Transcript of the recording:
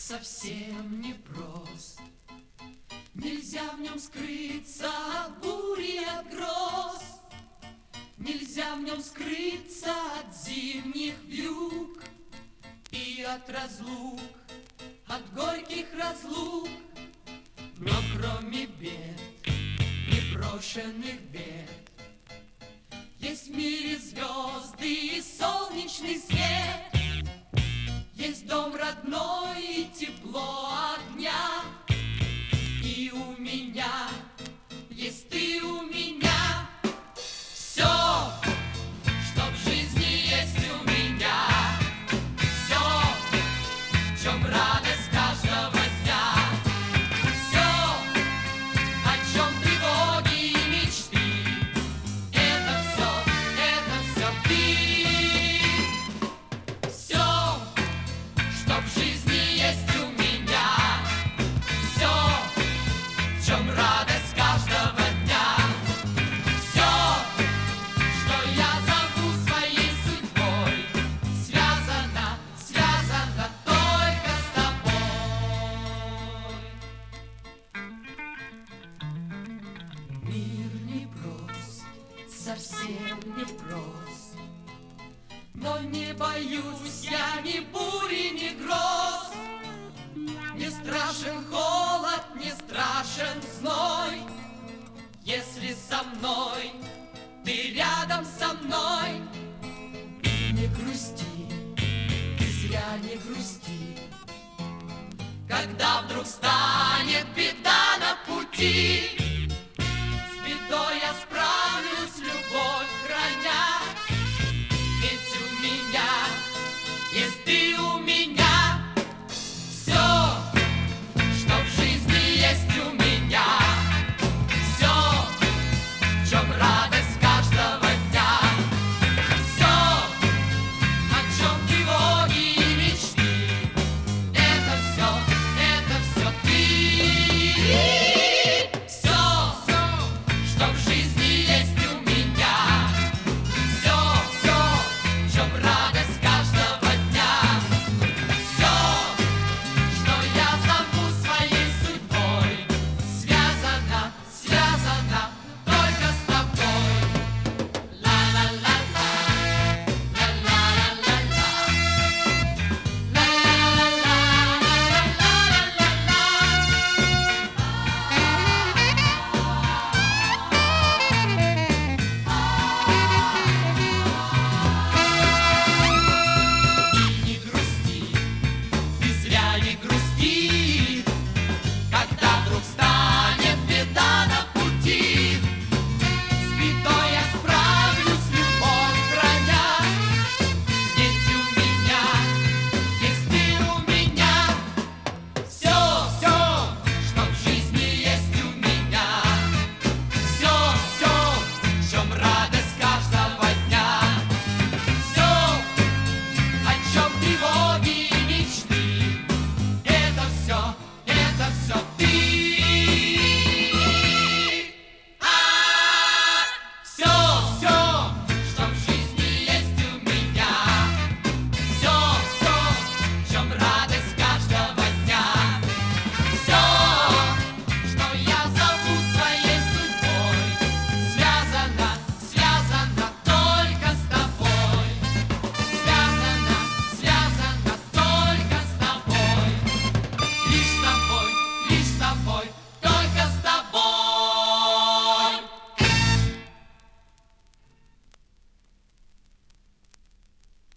совсем непрост. Нельзя в нем скрыться от бури, от гроз. Нельзя в нем скрыться от зимних вьюг и от разлук, от горьких разлук. Но кроме бед, непрошенных бед, есть в мире звезды и солнечный свет. Есть дом родной и тепло огня. И у меня есть ты у меня. Все, что в жизни есть у меня. Все, в чем радость каждого дня. Все, о чем тревоги и мечты. Это все ты. Все, что в жизни есть у меня. Все, в чем радость каждого дня. Все, что я зову своей судьбой, связано только с тобой. Мир непрост, совсем непрост, но не боюсь я ни бури, ни гроз. Не страшен холод, не страшен зной, если со мной, ты рядом со мной. И не грусти, ты зря не грусти, когда вдруг станет беда на пути.